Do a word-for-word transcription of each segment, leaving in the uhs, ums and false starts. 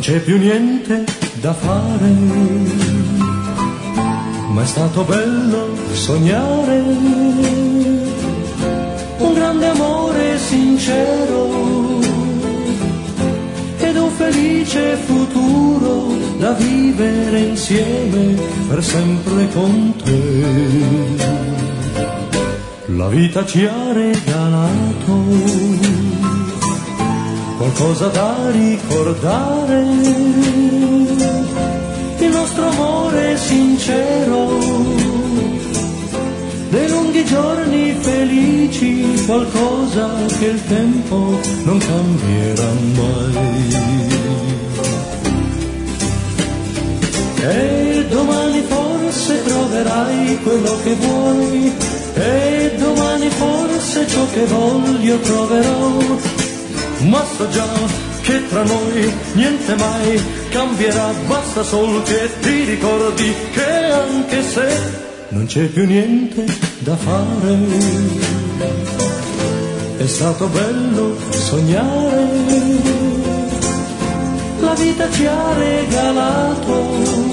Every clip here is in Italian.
c'è più niente da fare, ma è stato bello sognare un grande amore sincero ed un felice futuro da vivere insieme per sempre con te. La vita ci ha regalato qualcosa da ricordare, il nostro amore sincero, dei lunghi giorni felici, qualcosa che il tempo non cambierà mai. E domani forse troverai quello che vuoi, e domani forse ciò che voglio troverò, ma so già che tra noi niente mai cambierà, basta sol che ti ricordi che anche se non c'è più niente da fare, è stato bello sognare, la vita ci ha regalato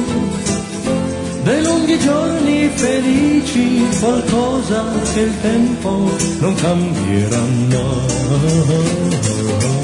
dei lunghi giorni felici, qualcosa che il tempo non cambierà mai.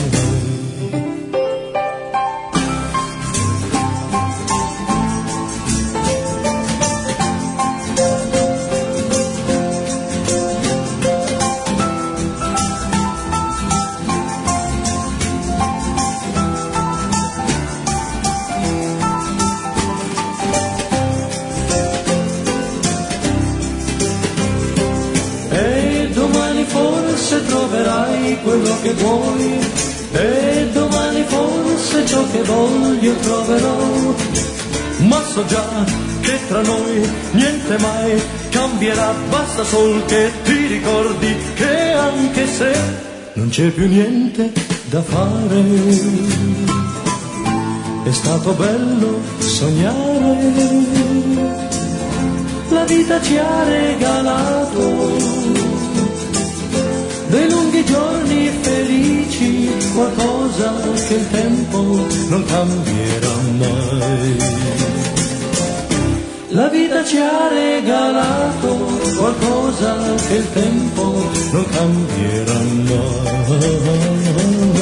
Forse troverai quello che vuoi, e domani forse ciò che voglio troverò, ma so già che tra noi niente mai cambierà, basta sol che ti ricordi che anche se non c'è più niente da fare, è stato bello sognare, la vita ci ha regalato dei lunghi giorni felici, qualcosa che il tempo non cambierà mai. La vita ci ha regalato qualcosa che il tempo non cambierà mai.